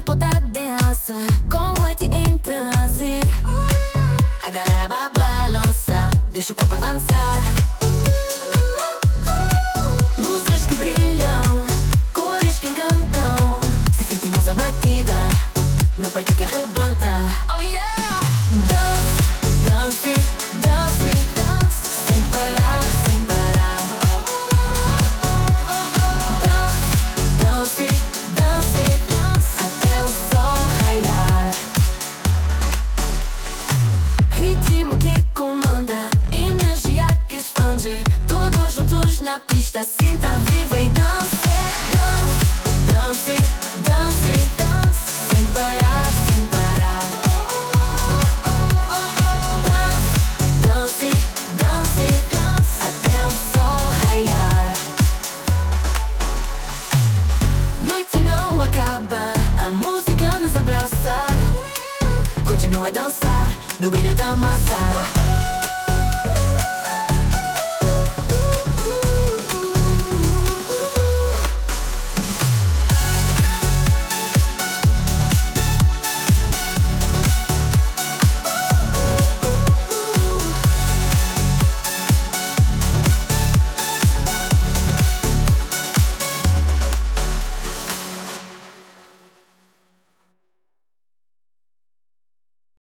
tempo da dança, com noite em transe. A galera balança, deixa o corpo avançar. Luzes que brilham, cores que encantam. Se sentimos a batida, no peito que arrebenta. Oh yeah! Dance, dance, dance, dance, sem parar, sem parar. Dance, dance, dance, até o sol raiar. Ritmo que comanda, energia que expande. Todos juntos na pista, sinta, viva e dance. Dance, dance, dance, sem parar, sem parar. Dance, dance, dance, até o sol raiar. Noite não acaba, a música nos abraça. Continua a dançar, no brilho da massa.